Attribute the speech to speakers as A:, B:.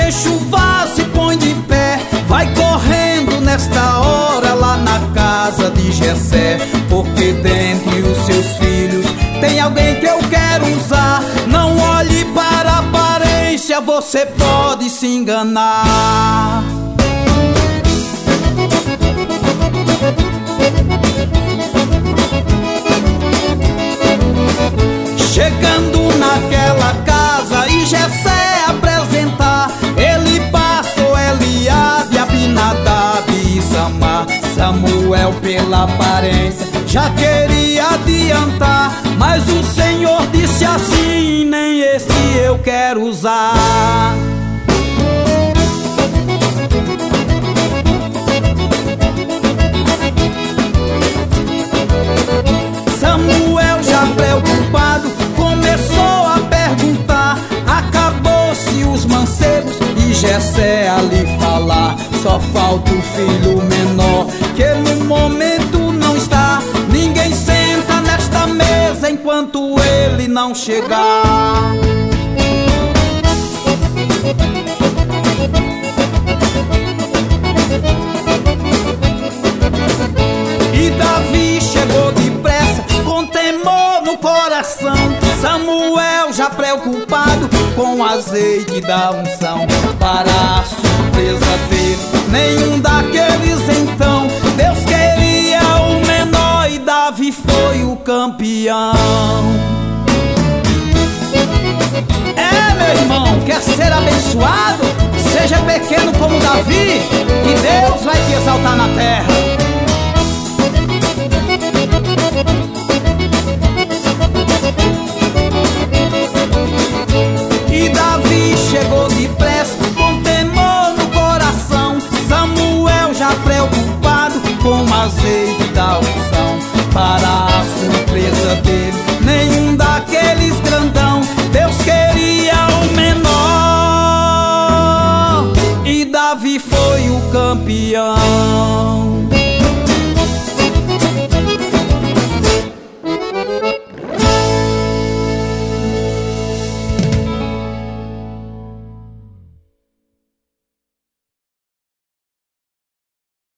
A: enche o vaso e põe de pé, vai correndo nesta hora lá na casa de Jessé, porque dentre os seus filhos tem alguém que eu quero usar. Não olhe para a aparência, você pode se enganar. Chegando naquela casa e Jessé apresentar, ele passou Eliabe, Abinadab e Samar. Samuel pela aparência já queria adiantar, mas o Senhor disse assim: nem este eu quero usar. Samuel já preocupado começou a perguntar, acabou-se os mancebos e Jessé ali falar. Só falta o filho menor, que no momento não está. Ninguém senta nesta mesa enquanto ele não chegar. E Davi chegou depressa, com temor no coração. Samuel já preocupado com o azeite da unção. Para a surpresa dele, nenhum daqueles então. Deus queria o menor e Davi foi o campeão. É, meu irmão, quer ser abençoado? Seja pequeno como Davi e Deus vai te exaltar na terra.